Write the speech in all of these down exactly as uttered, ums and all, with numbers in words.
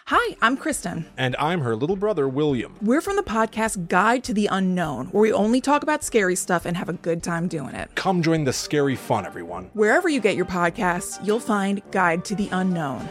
Hi, I'm Kristen. And I'm her little brother, William. We're from the podcast Guide to the Unknown, where we only talk about scary stuff and have a good time doing it. Come join the scary fun, everyone. Wherever you get your podcasts, you'll find Guide to the Unknown.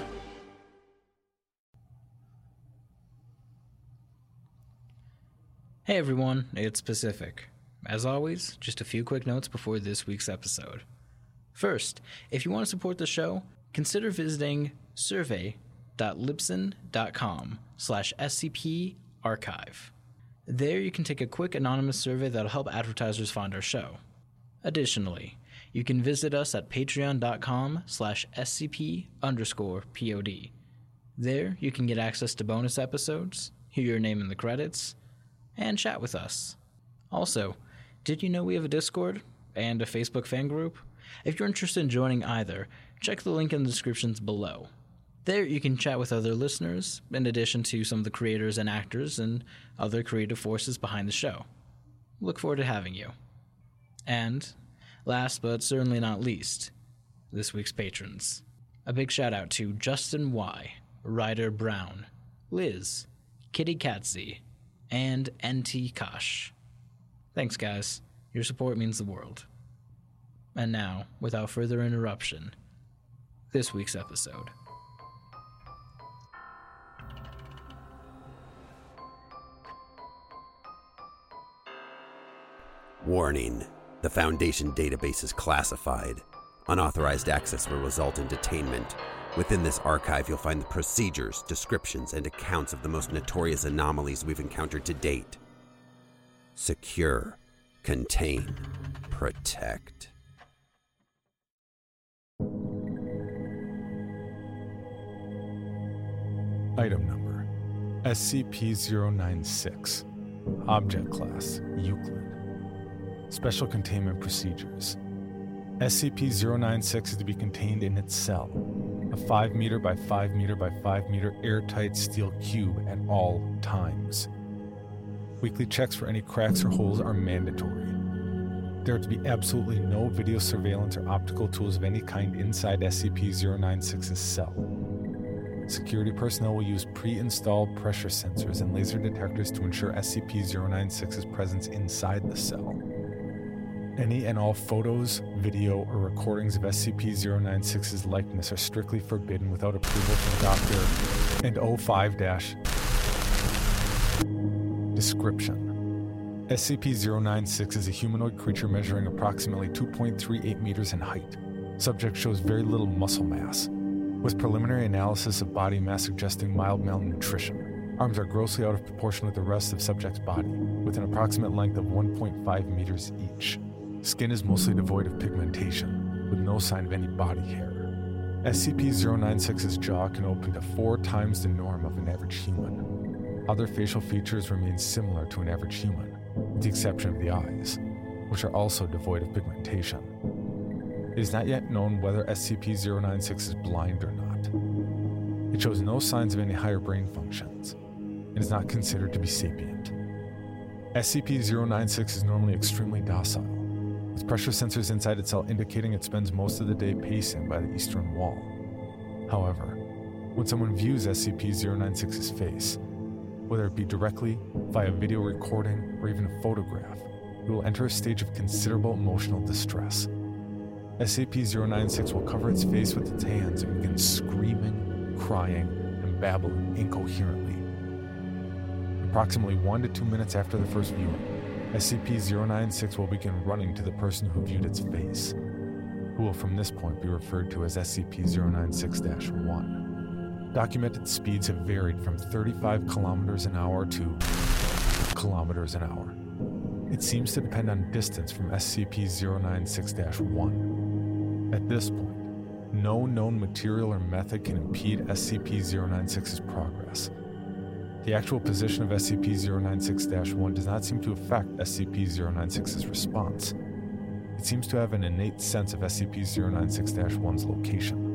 Hey everyone, it's Pacific. As always, just a few quick notes before this week's episode. First, if you want to support the show, consider visiting survey.libsyn.com slash SCP archive. There you can take a quick anonymous survey that'll help advertisers find our show. Additionally, you can visit us at patreon.com slash SCP underscore POD. There you can get access to bonus episodes, hear your name in the credits, and chat with us. Also, did you know we have a Discord and a Facebook fan group? If you're interested in joining either, check the link in the descriptions below. There you can chat with other listeners, in addition to some of the creators and actors and other creative forces behind the show. Look forward to having you. And, last but certainly not least, this week's patrons. A big shout out to Justin Y, Ryder Brown, Liz, Kitty Katzy, and N T Kosh. Thanks, guys. Your support means the world. And now, without further interruption, this week's episode. Warning. The Foundation database is classified. Unauthorized access will result in detainment. Within this archive, you'll find the procedures, descriptions, and accounts of the most notorious anomalies we've encountered to date. Secure, contain, protect. Item number S C P zero nine six. Object class Euclid. Special containment procedures. S C P zero nine six is to be contained in its cell, a five meter by five meter by five meter airtight steel cube at all times. Weekly checks for any cracks or holes are mandatory. There are to be absolutely no video surveillance or optical tools of any kind inside S C P zero nine six's cell. Security personnel will use pre-installed pressure sensors and laser detectors to ensure S C P zero nine six's presence inside the cell. Any and all photos, video, or recordings of S C P zero nine six's likeness are strictly forbidden without approval from Doctor and O five dash. Description. S C P zero nine six is a humanoid creature measuring approximately two point three eight meters in height. Subject shows very little muscle mass, with preliminary analysis of body mass suggesting mild malnutrition. Arms are grossly out of proportion with the rest of subject's body, with an approximate length of one point five meters each. Skin is mostly devoid of pigmentation, with no sign of any body hair. S C P zero nine six's jaw can open to four times the norm of an average human. Other facial features remain similar to an average human, with the exception of the eyes, which are also devoid of pigmentation. It is not yet known whether S C P zero nine six is blind or not. It shows no signs of any higher brain functions, and is not considered to be sapient. S C P zero nine six is normally extremely docile, with pressure sensors inside its cell indicating it spends most of the day pacing by the eastern wall. However, when someone views S C P zero nine six's face, whether it be directly, via video recording, or even a photograph, it will enter a stage of considerable emotional distress. S C P zero nine six will cover its face with its hands and begin screaming, crying, and babbling incoherently. Approximately one to two minutes after the first viewing, S C P zero nine six will begin running to the person who viewed its face, who will from this point be referred to as S C P zero nine six dash one. Documented speeds have varied from thirty-five kilometers an hour to kilometers an hour. It seems to depend on distance from S C P zero nine six dash one. At this point, no known material or method can impede S C P zero nine six's progress. The actual position of S C P zero nine six dash one does not seem to affect S C P zero nine six's response. It seems to have an innate sense of S C P zero nine six dash one's location.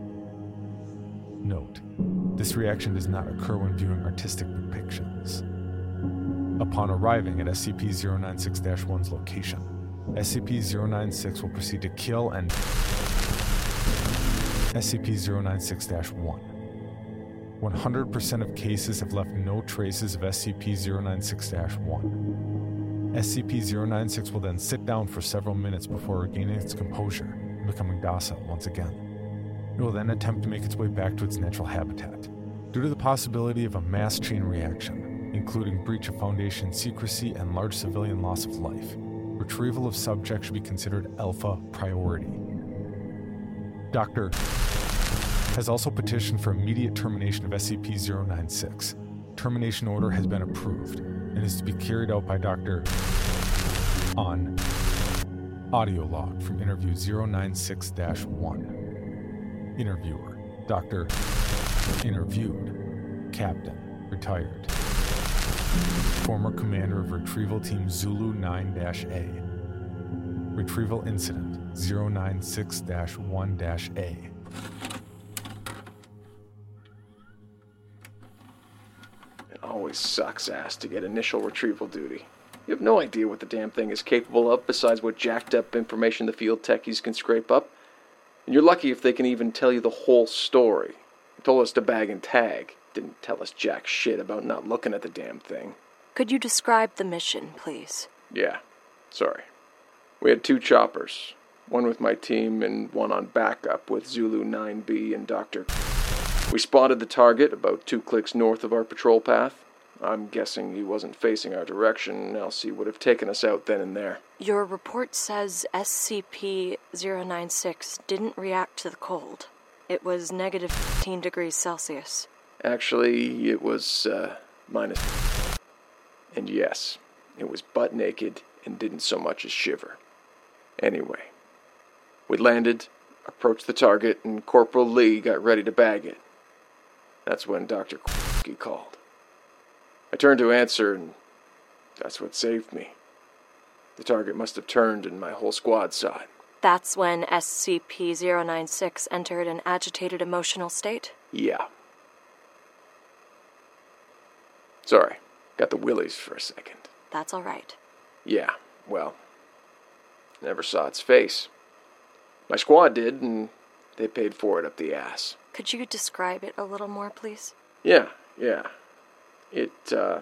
Note, this reaction does not occur when viewing artistic depictions. Upon arriving at S C P zero nine six dash one's location, S C P zero nine six will proceed to kill and S C P zero nine six dash one. one hundred percent of cases have left no traces of S C P zero nine six dash one. S C P zero nine six will then sit down for several minutes before regaining its composure and becoming docile once again. It will then attempt to make its way back to its natural habitat. Due to the possibility of a mass chain reaction, including breach of Foundation secrecy and large civilian loss of life, retrieval of subject should be considered alpha priority. Doctor has also petitioned for immediate termination of S C P zero nine six. Termination order has been approved and is to be carried out by Doctor on audio log from interview zero nine six dash one. Interviewer, Doctor Interviewed, Captain, retired. Former commander of Retrieval Team Zulu nine A. Retrieval Incident zero nine six dash one A. It always sucks ass to get initial retrieval duty. You have no idea what the damn thing is capable of besides what jacked up information the field techies can scrape up. And you're lucky if they can even tell you the whole story. They told us to bag and tag. Didn't tell us jack shit about not looking at the damn thing. Could you describe the mission, please? Yeah, sorry. We had two choppers. One with my team and one on backup with Zulu nine B and Doctor We spotted the target about two clicks north of our patrol path. I'm guessing he wasn't facing our direction, else he would have taken us out then and there. Your report says S C P zero nine six didn't react to the cold. It was negative fifteen degrees Celsius. Actually, it was, uh, minus. And yes, it was butt naked and didn't so much as shiver. Anyway, we landed, approached the target, and Corporal Lee got ready to bag it. That's when Doctor called. I turned to answer, and that's what saved me. The target must have turned, and my whole squad saw it. That's when S C P zero nine six entered an agitated emotional state? Yeah. Sorry, got the willies for a second. That's all right. Yeah, well, never saw its face. My squad did, and they paid for it up the ass. Could you describe it a little more, please? Yeah, yeah. It, uh...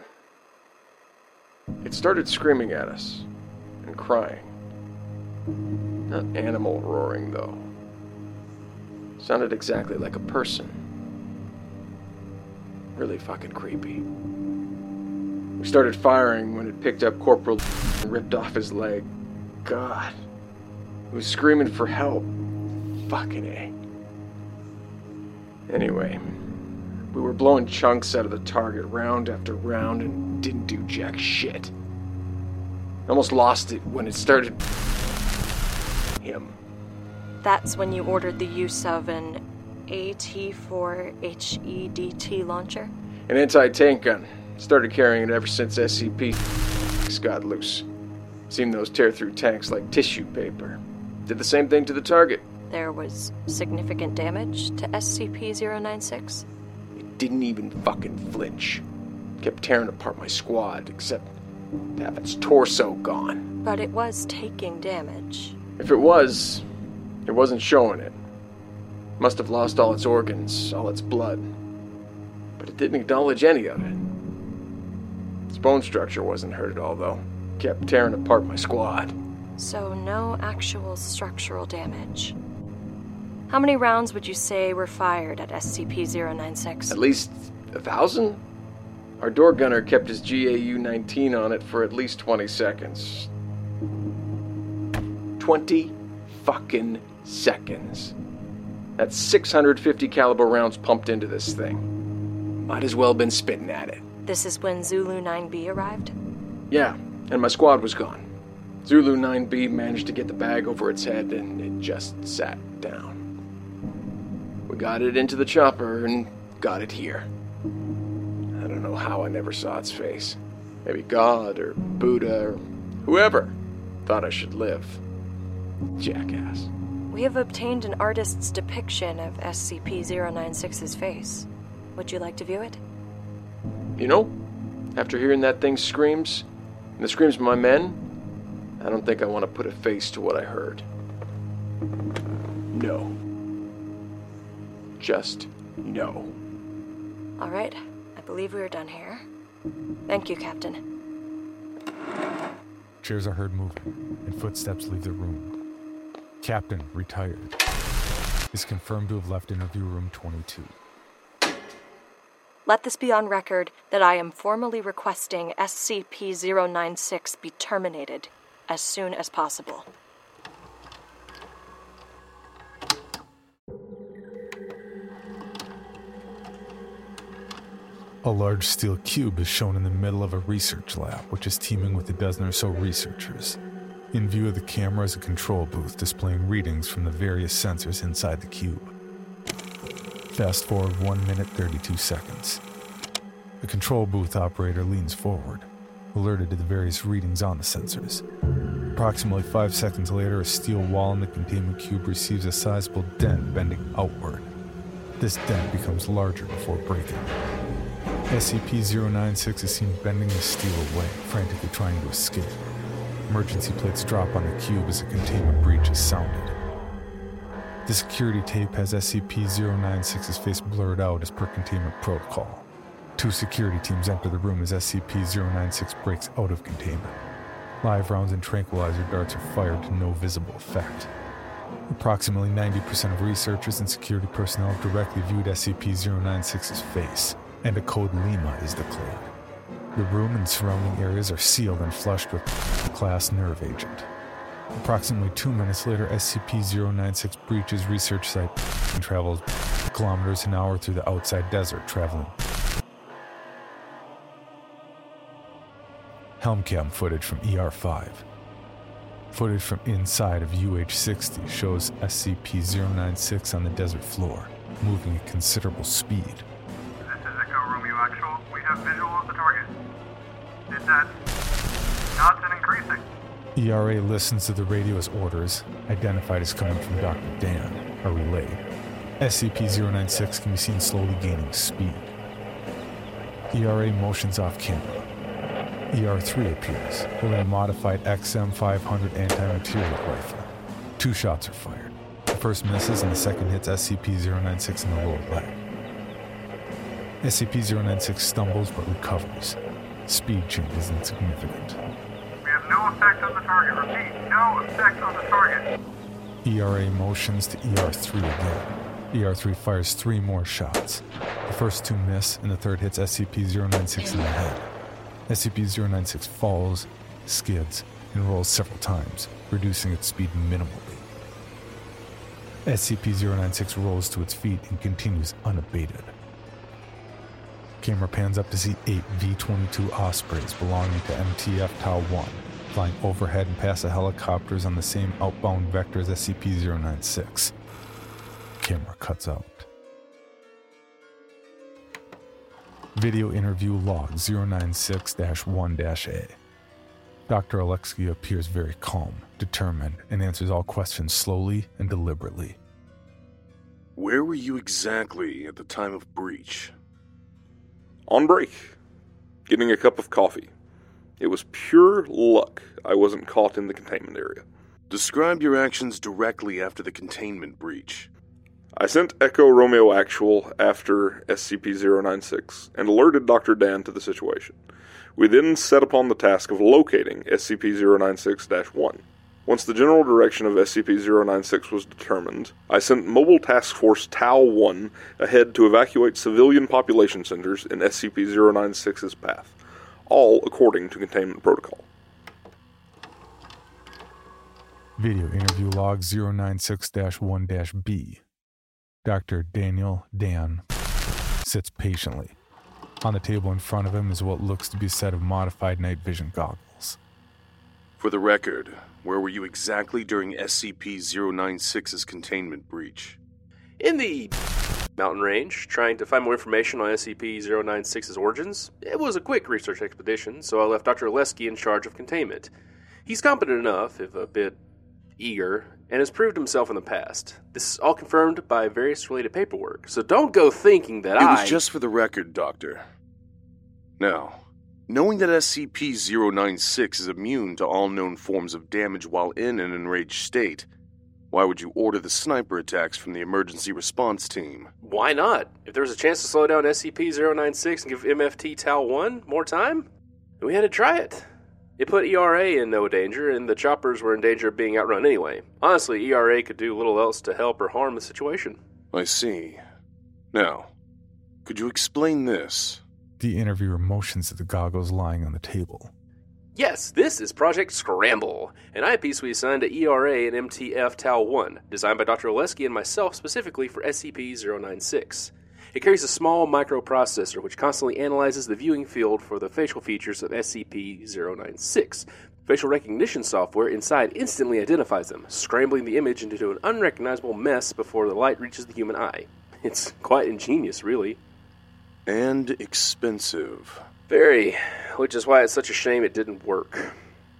It started screaming at us, and crying. Not animal roaring, though. Sounded exactly like a person. Really fucking creepy. We started firing when it picked up Corporal and ripped off his leg. God. He was screaming for help. Fucking A. Anyway, we were blowing chunks out of the target round after round and didn't do jack shit. Almost lost it when it started... him. That's when you ordered the use of an A T four H E D T launcher? An anti-tank gun. Started carrying it ever since S C P got loose. Seen those tear through tanks like tissue paper. Did the same thing to the target. There was significant damage to S C P zero nine six? It didn't even fucking flinch. Kept tearing apart my squad, except to have its torso gone. But it was taking damage. If it was, it wasn't showing it. Must have lost all its organs, all its blood. But it didn't acknowledge any of it. Its bone structure wasn't hurt at all, though. Kept tearing apart my squad. So no actual structural damage. How many rounds would you say were fired at S C P zero nine six? At least a thousand? Our door gunner kept his G A U nineteen on it for at least twenty seconds. twenty fucking seconds. That's six hundred fifty caliber rounds pumped into this thing. Might as well been spitting at it. This is when Zulu nine B arrived? Yeah, and my squad was gone. Zulu nine B managed to get the bag over its head, and it just sat down. We got it into the chopper and got it here. I don't know how I never saw its face. Maybe God or Buddha or whoever thought I should live. Jackass. We have obtained an artist's depiction of S C P zero nine six's face. Would you like to view it? You know, after hearing that thing screams, and the screams of my men, I don't think I want to put a face to what I heard. No. Just no. All right, I believe we are done here. Thank you, Captain. Chairs are heard moving, and footsteps leave the room. Captain, retired, is confirmed to have left interview room twenty-two. Let this be on record that I am formally requesting S C P zero nine six be terminated as soon as possible. A large steel cube is shown in the middle of a research lab, which is teeming with a dozen or so researchers. In view of the camera is a control booth displaying readings from the various sensors inside the cube. Fast forward one minute thirty-two seconds. The control booth operator leans forward, alerted to the various readings on the sensors. Approximately five seconds later, a steel wall in the containment cube receives a sizable dent bending outward. This dent becomes larger before breaking. S C P zero nine six is seen bending the steel away, frantically trying to escape. Emergency plates drop on the cube as a containment breach is sounded. The security tape has S C P zero nine six's face blurred out as per containment protocol. Two security teams enter the room as S C P zero nine six breaks out of containment. Live rounds and tranquilizer darts are fired to no visible effect. Approximately ninety percent of researchers and security personnel have directly viewed S C P zero nine six's face, and a code Lima is declared. The room and surrounding areas are sealed and flushed with class nerve agent. Approximately two minutes later, S C P zero nine six breaches research site and travels kilometers an hour through the outside desert, traveling. Helmcam footage from E R five. Footage from inside of U H sixty shows S C P zero nine six on the desert floor, moving at considerable speed. This is Echo Romeo Actual. We have visual of the target. It's at knots and increasing. E R A listens to the radio as orders, identified as coming from Doctor Dan, are relayed. S C P zero nine six can be seen slowly gaining speed. E R A motions off camera. E R three appears, holding a modified X M five hundred anti-material rifle. Two shots are fired. The first misses and the second hits S C P zero nine six in the lower leg. S C P zero nine six stumbles but recovers. Speed change is insignificant. We have no effect on the target. Repeat, no effect on the target. E R A motions to E R three again. E R three fires three more shots. The first two miss, and the third hits S C P zero nine six in the head. S C P zero nine six falls, skids, and rolls several times, reducing its speed minimally. S C P zero nine six rolls to its feet and continues unabated. Camera pans up to see eight V twenty-two Ospreys belonging to M T F Tau one, flying overhead and past the helicopters on the same outbound vector as S C P zero nine six. Camera cuts out. Video interview log zero nine six dash one dash A. Doctor Alexia appears very calm, determined, and answers all questions slowly and deliberately. Where were you exactly at the time of breach? On break. Getting a cup of coffee. It was pure luck I wasn't caught in the containment area. Describe your actions directly after the containment breach. I sent Echo Romeo Actual after S C P zero nine six and alerted Doctor Dan to the situation. We then set upon the task of locating S C P zero nine six dash one. Once the general direction of S C P zero nine six was determined, I sent Mobile Task Force Tau one ahead to evacuate civilian population centers in S C P zero nine six's path, all according to containment protocol. Video interview log zero nine six dash one dash B. Doctor Daniel Dan sits patiently. On the table in front of him is what looks to be a set of modified night vision goggles. For the record, where were you exactly during S C P zero nine six's containment breach? In the mountain range, trying to find more information on S C P zero nine six's origins. It was a quick research expedition, so I left Doctor Oleski in charge of containment. He's competent enough, if a bit eager, and has proved himself in the past. This is all confirmed by various related paperwork, so don't go thinking that it I... It was just for the record, Doctor. Now, knowing that S C P zero nine six is immune to all known forms of damage while in an enraged state, Why would you order the sniper attacks from the emergency response team? Why not? If there was a chance to slow down S C P zero nine six and give M F T Tau one more time, we had to try it. It put E R A in no danger, and the choppers were in danger of being outrun anyway. Honestly, E R A could do little else to help or harm the situation. I see. Now, could you explain this? The interviewer motions at the goggles lying on the table. Yes, this is Project Scramble, an eyepiece we assigned to E R A and M T F Tau one, designed by Doctor Oleski and myself specifically for S C P zero nine six. It carries a small microprocessor which constantly analyzes the viewing field for the facial features of S C P zero nine six. Facial recognition software inside instantly identifies them, scrambling the image into an unrecognizable mess before the light reaches the human eye. It's quite ingenious, really. And expensive. Very, which is why it's such a shame it didn't work.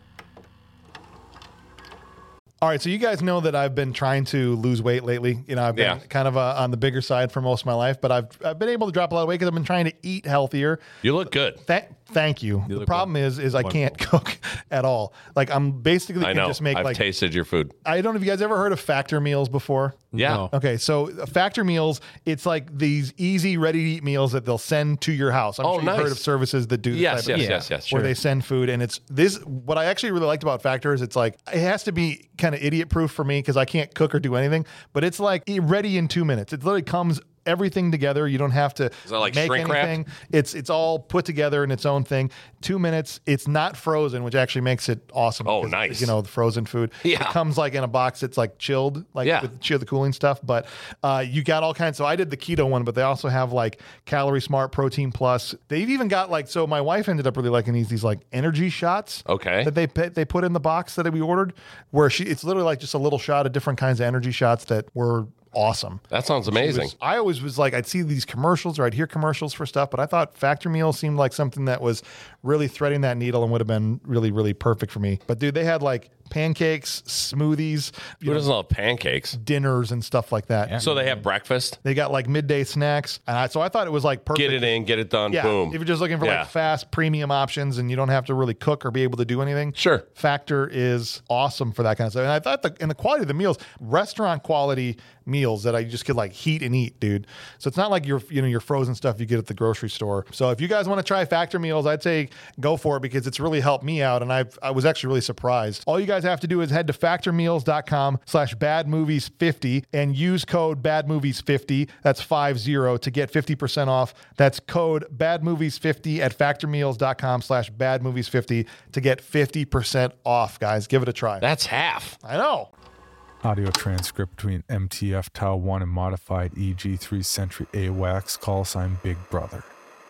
All right, so you guys know that I've been trying to lose weight lately. You know, I've been Yeah. kind of uh, on the bigger side for most of my life, but I've I've been able to drop a lot of weight because I've been trying to eat healthier. You look good. Th- thank you. You the look problem is, is I can't cook at all. Like I'm basically I can know. just make I've like. tasted your food. I don't know if you guys ever heard of Factor meals before. Yeah. No. Okay, so uh, Factor meals, it's like these easy, ready-to-eat meals that they'll send to your house. I'm Oh, sure nice. you've heard of services that do this Yes, type of yes, thing, yes, yes, where sure. they send food, and it's this. What I actually really liked about Factor is it's like it has to be kind of idiot-proof for me because I can't cook or do anything, but it's like e- ready in two minutes. It literally comes everything together. You don't have to Is that like make shrink wrap? anything. It's it's all put together in its own thing. Two minutes. It's not frozen, which actually makes it awesome. Oh, because, nice. You know, the frozen food. Yeah. It comes like in a box that's like chilled, like Yeah. with chill the cooling stuff. But uh, you got all kinds. So I did the keto one, but they also have like Calorie Smart, Protein Plus. They've even got like, so my wife ended up really liking these these like energy shots. Okay. That they put- they put in the box that we ordered, where she it's literally like just a little shot of different kinds of energy shots that were awesome. That sounds She amazing. was- I always was like, I'd see these commercials or I'd hear commercials for stuff, but I thought Factor Meal seemed like something that was really threading that needle and would have been really, really perfect for me. But dude, they had like pancakes, smoothies, you Who know, doesn't love pancakes? dinners and stuff like that. So they have breakfast. They got like midday snacks. And I, so I thought it was like perfect. Get it in, get it done. Yeah, Boom. if you're just looking for Yeah. like fast premium options and you don't have to really cook or be able to do anything, Sure. Factor is awesome for that kind of stuff. And I thought the and the quality of the meals, restaurant quality meals that I just could like heat and eat, dude. So it's not like your you know your frozen stuff you get at the grocery store. So if you guys want to try Factor meals, I'd say go for it because it's really helped me out, and I I was actually really surprised. All you guys have to do is head to factormeals.com slash bad movies 50 and use code bad movies 50. That's five zero to get fifty percent off. That's code bad movies 50 at factormeals.com slash bad movies 50 to get fifty percent off, guys. Give it a try. That's half. I know. Audio transcript between M T F Tau one and modified E G three Sentry AWACS, call sign Big Brother.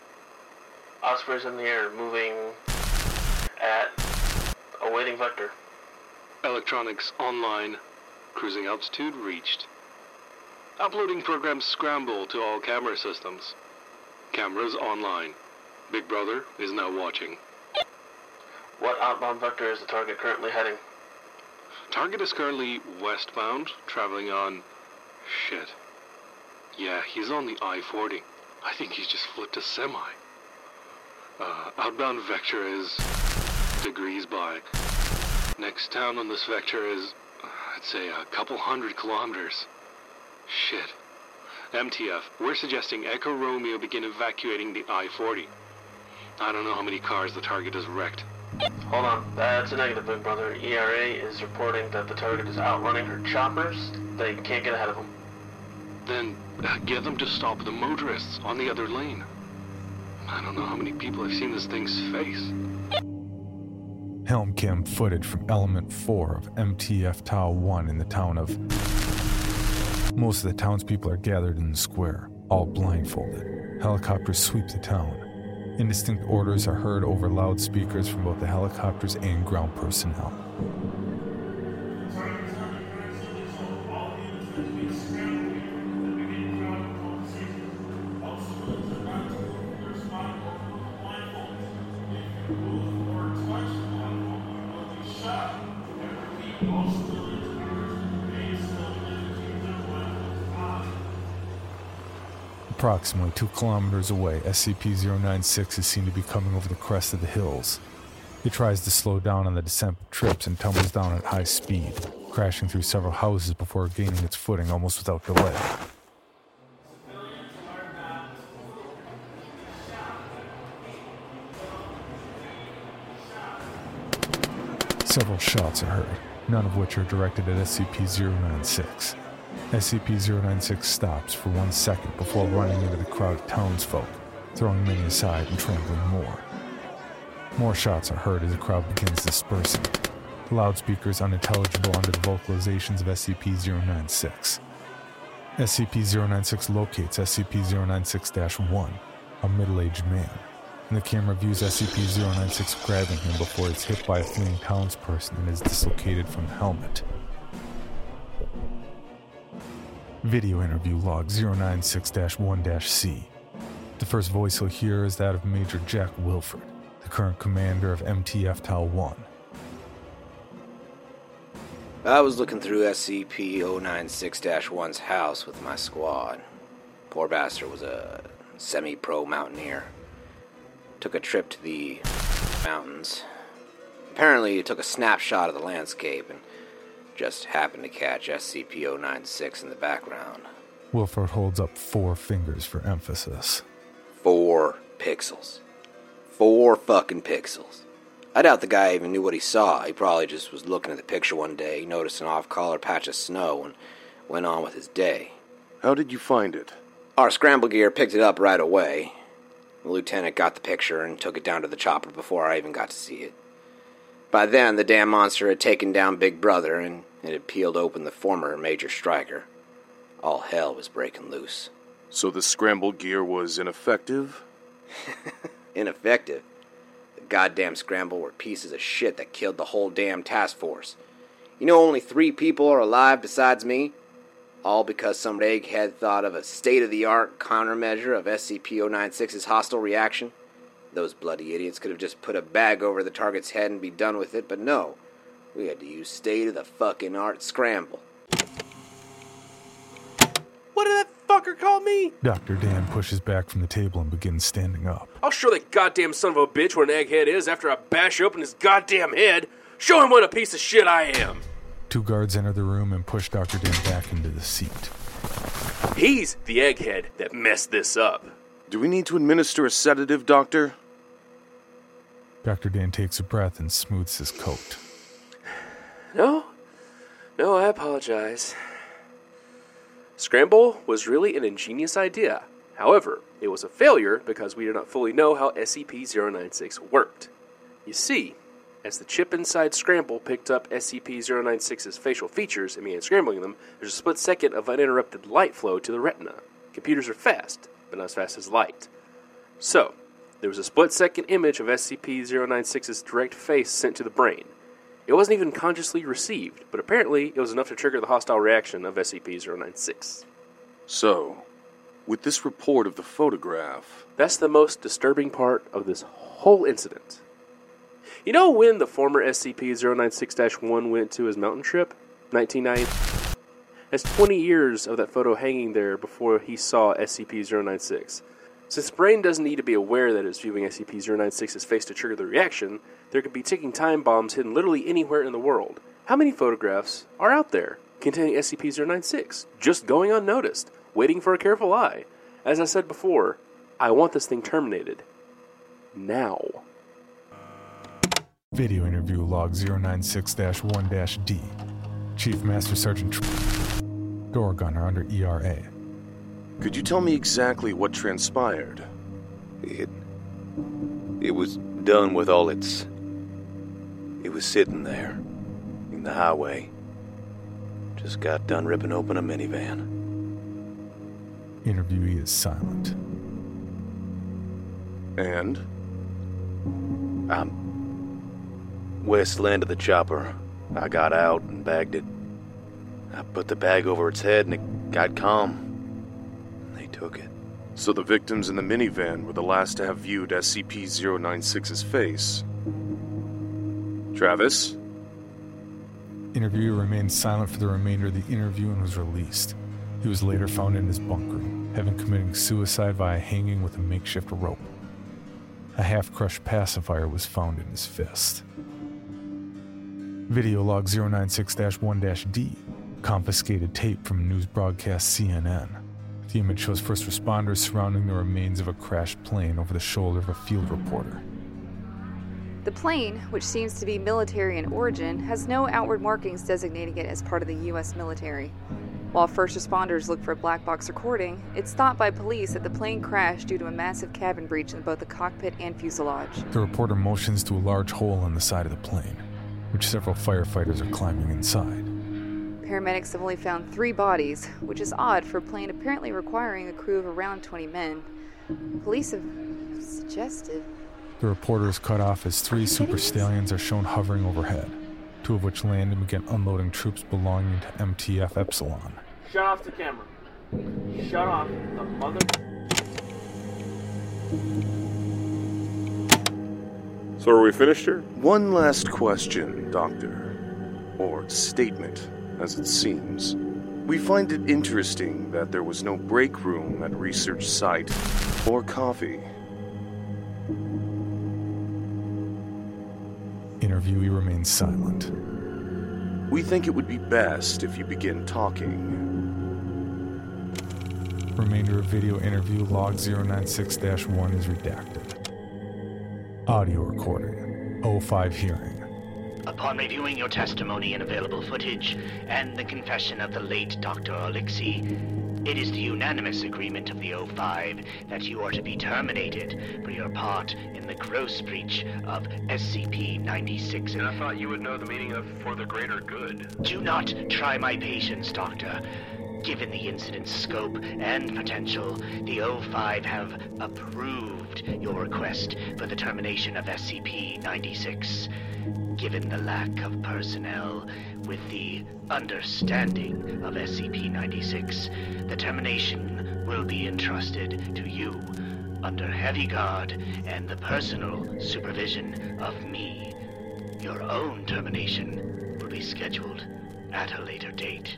Osprey's in the air, moving at awaiting vector. Electronics online. Cruising altitude reached. Uploading program Scramble to all camera systems. Cameras online. Big Brother is now watching. What outbound vector is the target currently heading? Target is currently westbound, traveling on... Shit. Yeah, he's on the I forty. I think he's just flipped a semi. Uh, outbound vector is... degrees by. Next town on this vector is... I'd say a couple hundred kilometers. Shit. M T F, we're suggesting Echo Romeo begin evacuating the I forty. I don't know how many cars the target has wrecked. Hold on, that's a negative, Big Brother. E R A is reporting that the target is outrunning her choppers. They can't get ahead of them. Then uh, get them to stop the motorists on the other lane. I don't know how many people have seen this thing's face. Helm cam footage from Element four of M T F Tau one in the town of... Most of the townspeople are gathered in the square, all blindfolded. Helicopters sweep the town. Indistinct orders are heard over loudspeakers from both the helicopters and ground personnel. Approximately two kilometers away, S C P zero nine six is seen to be coming over the crest of the hills. It tries to slow down on the descent, trips, and tumbles down at high speed. crashing through several houses before gaining its footing almost without delay. Several shots are heard, none of which are directed at S C P zero nine six. S C P zero nine six stops for one second before running into the crowd of townsfolk, throwing many aside and trampling more. More shots are heard as the crowd begins dispersing, the loudspeakers unintelligible under the vocalizations of S C P zero nine six. S C P zero nine six locates S C P zero nine six dash one, a middle-aged man, and the camera views S C P zero nine six grabbing him before it's hit by a fleeing townsperson and is dislocated from the helmet. Video interview log zero nine six dash one C. The first voice you'll hear is that of Major Jack Wilford, the current commander of M T F T A L one. I was looking through S C P zero nine six dash one's house with my squad. Poor bastard was a semi-pro mountaineer. Took a trip to the mountains. Apparently he took a snapshot of the landscape and just happened to catch S C P zero nine six in the background. Wilford holds up four fingers for emphasis. Four pixels. Four fucking pixels. I doubt the guy even knew what he saw. He probably just was looking at the picture one day, noticed an off-color patch of snow, and went on with his day. How did you find it? Our scramble gear picked it up right away. The lieutenant got the picture and took it down to the chopper before I even got to see it. By then, the damn monster had taken down Big Brother, and it had peeled open the former Major Stryker. All hell was breaking loose. So the scramble gear was ineffective? Ineffective? The goddamn scramble were pieces of shit that killed the whole damn task force. You know only three people are alive besides me? All because some egghead thought of a state-of-the-art countermeasure of S C P zero nine six's hostile reaction. Those bloody idiots could have just put a bag over the target's head and be done with it, but no. We had to use state-of-the-fucking-art scramble. What did that fucker call me? Doctor Dan pushes back from the table and begins standing up. I'll show that goddamn son of a bitch what an egghead is after I bash open his goddamn head. Show him what a piece of shit I am. Two guards enter the room and push Doctor Dan back into the seat. He's the egghead that messed this up. Do we need to administer a sedative, Doctor? Doctor Dan takes a breath and smooths his coat. No. No, I apologize. Scramble was really an ingenious idea. However, it was a failure because we did not fully know how S C P zero nine six worked. You see, as the chip inside Scramble picked up S C P zero nine six's facial features and began scrambling them, there's a split second of uninterrupted light flow to the retina. Computers are fast, but not as fast as light. So, there was a split second image of S C P zero nine six's direct face sent to the brain. It wasn't even consciously received, but apparently it was enough to trigger the hostile reaction of S C P zero nine six. So, with this report of the photograph... That's the most disturbing part of this whole incident. You know when the former S C P zero nine six dash one went to his mountain trip? nineteen ninety. That's twenty years of that photo hanging there before he saw S C P zero nine six. Since the brain doesn't need to be aware that it's viewing S C P zero nine six's face to trigger the reaction, there could be ticking time bombs hidden literally anywhere in the world. How many photographs are out there containing S C P zero nine six, just going unnoticed, waiting for a careful eye? As I said before, I want this thing terminated. Now. Video interview log zero nine six dash one D. Chief Master Sergeant Tr- Door Gunner under E R A. Could you tell me exactly what transpired? It... It was done with all its... It was sitting there, in the highway. Just got done ripping open a minivan. Interviewee is silent. And? I'm... west end of the chopper. I got out and bagged it. I put the bag over its head and it got calm. They took it. So the victims in the minivan were the last to have viewed S C P zero nine six's face. Travis? Interviewer remained silent for the remainder of the interview and was released. He was later found in his bunk room, having committed suicide via hanging with a makeshift rope. A half-crushed pacifier was found in his fist. Video log zero nine six dash one dash D, confiscated tape from news broadcast C N N. The image shows first responders surrounding the remains of a crashed plane over the shoulder of a field reporter. The plane, which seems to be military in origin, has no outward markings designating it as part of the U S military. While first responders look for a black box recording, it's thought by police that the plane crashed due to a massive cabin breach in both the cockpit and fuselage. The reporter motions to a large hole in the side of the plane, which several firefighters are climbing inside. Paramedics have only found three bodies, which is odd for a plane apparently requiring a crew of around twenty men. Police have suggested... The reporter is cut off as three super stallions are shown hovering overhead, two of which land and begin unloading troops belonging to M T F Epsilon. Shut off the camera. Shut off the mother... So are we finished here? One last question, Doctor. Or statement, as it seems. We find it interesting that there was no break room at research site or coffee. Interviewee remains silent. We think it would be best if you begin talking. Remainder of video interview log zero nine six dash one is redacted. Audio recording. O five hearing. Upon reviewing your testimony and available footage, and the confession of the late Doctor Olixi, it is the unanimous agreement of the O five that you are to be terminated for your part in the gross breach of S C P ninety-six. And I thought you would know the meaning of for the greater good. Do not try my patience, Doctor. Given the incident's scope and potential, the O five have approved your request for the termination of S C P ninety-six. Given the lack of personnel with the understanding of S C P ninety-six, the termination will be entrusted to you under heavy guard and the personal supervision of me. Your own termination will be scheduled at a later date.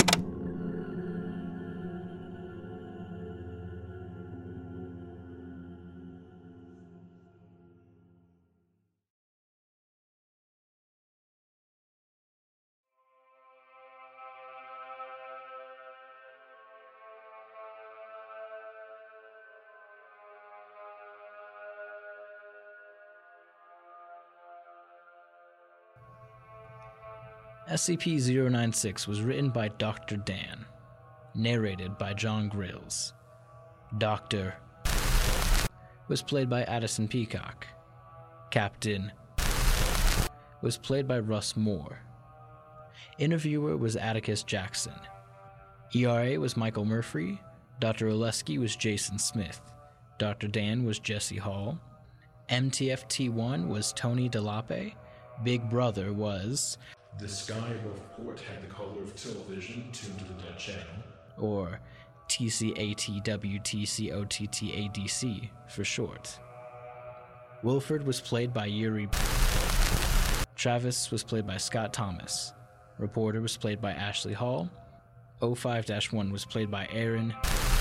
S C P zero nine six was written by Doctor Dan, narrated by John Grills. Doctor was played by Addison Peacock. Captain was played by Russ Moore. Interviewer was Atticus Jackson. E R A was Michael Murphy. Doctor Oleski was Jason Smith. Doctor Dan was Jesse Hall. M T F T one was Tony DeLappe. Big Brother was... The sky above port had the color of television tuned to the Dutch channel. Or T C A T W T C O T T A D C for short. Wilford was played by Yuri. Travis was played by Scott Thomas. Reporter was played by Ashley Hall. O five dash one was played by Aaron.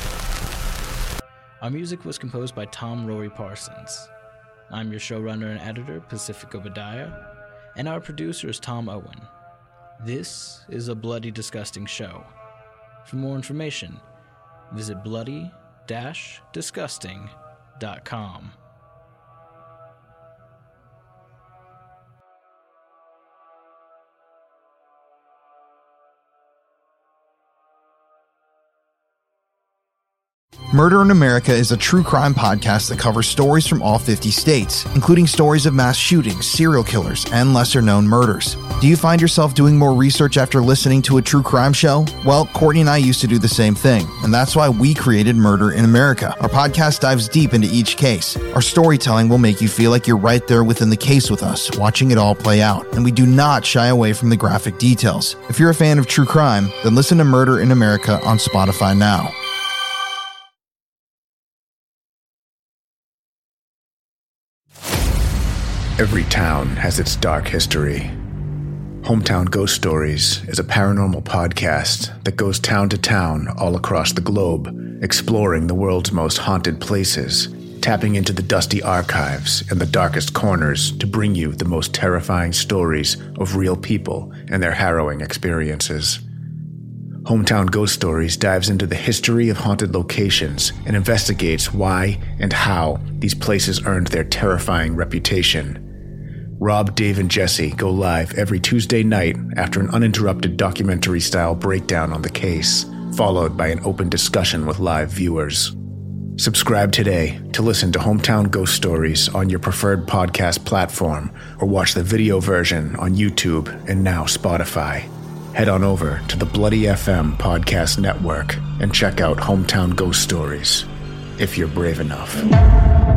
Our music was composed by Tom Rory Parsons. I'm your showrunner and editor, Pacific Obadiah, and our producer is Tom Owen. This is a Bloody Disgusting show. For more information, visit bloody dash disgusting dot com. Murder in America is a true crime podcast that covers stories from all fifty states, including stories of mass shootings, serial killers, and lesser-known murders. Do you find yourself doing more research after listening to a true crime show? Well, Courtney and I used to do the same thing, and that's why we created Murder in America. Our podcast dives deep into each case. Our storytelling will make you feel like you're right there within the case with us, watching it all play out, and we do not shy away from the graphic details. If you're a fan of true crime, then listen to Murder in America on Spotify now. Every town has its dark history. Hometown Ghost Stories is a paranormal podcast that goes town to town all across the globe, exploring the world's most haunted places, tapping into the dusty archives and the darkest corners to bring you the most terrifying stories of real people and their harrowing experiences. Hometown Ghost Stories dives into the history of haunted locations and investigates why and how these places earned their terrifying reputation. Rob, Dave, and Jesse go live every Tuesday night after an uninterrupted documentary-style breakdown on the case, followed by an open discussion with live viewers. Subscribe today to listen to Hometown Ghost Stories on your preferred podcast platform or watch the video version on YouTube and now Spotify. Head on over to the Bloody F M podcast network and check out Hometown Ghost Stories, if you're brave enough.